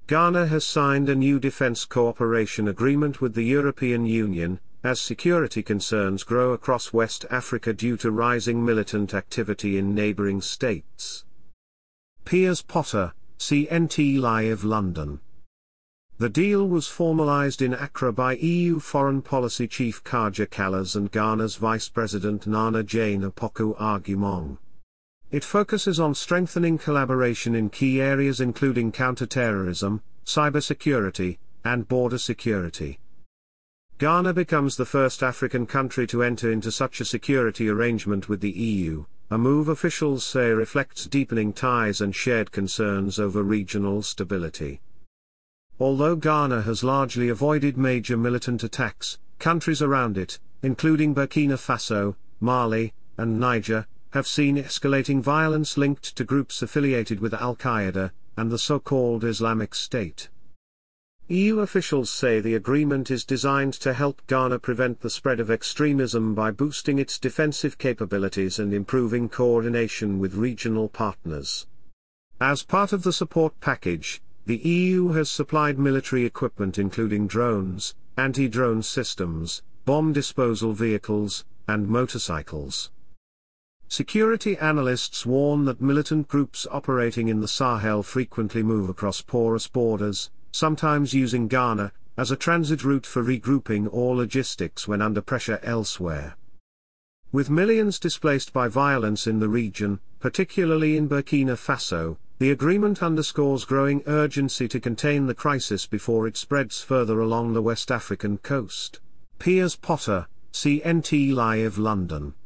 Ghana has signed a new defense cooperation agreement with the European Union, as security concerns grow across West Africa due to rising militant activity in neighboring states. Piers Potter, CNT Live London. The deal was formalized in Accra by EU Foreign Policy Chief Kaja Kallas and Ghana's Vice President Nana Jane Opoku-Agumong. It focuses on strengthening collaboration in key areas including counterterrorism, cybersecurity, and border security. Ghana becomes the first African country to enter into such a security arrangement with the EU, a move officials say reflects deepening ties and shared concerns over regional stability. Although Ghana has largely avoided major militant attacks, countries around it, including Burkina Faso, Mali, and Niger, have seen escalating violence linked to groups affiliated with Al-Qaeda and the so-called Islamic State. EU officials say the agreement is designed to help Ghana prevent the spread of extremism by boosting its defensive capabilities and improving coordination with regional partners. As part of the support package, the EU has supplied military equipment including drones, anti-drone systems, bomb disposal vehicles, and motorcycles. Security analysts warn that militant groups operating in the Sahel frequently move across porous borders, sometimes using Ghana as a transit route for regrouping or logistics when under pressure elsewhere. With millions displaced by violence in the region, particularly in Burkina Faso, the agreement underscores growing urgency to contain the crisis before it spreads further along the West African coast. Piers Potter, CNT Live London.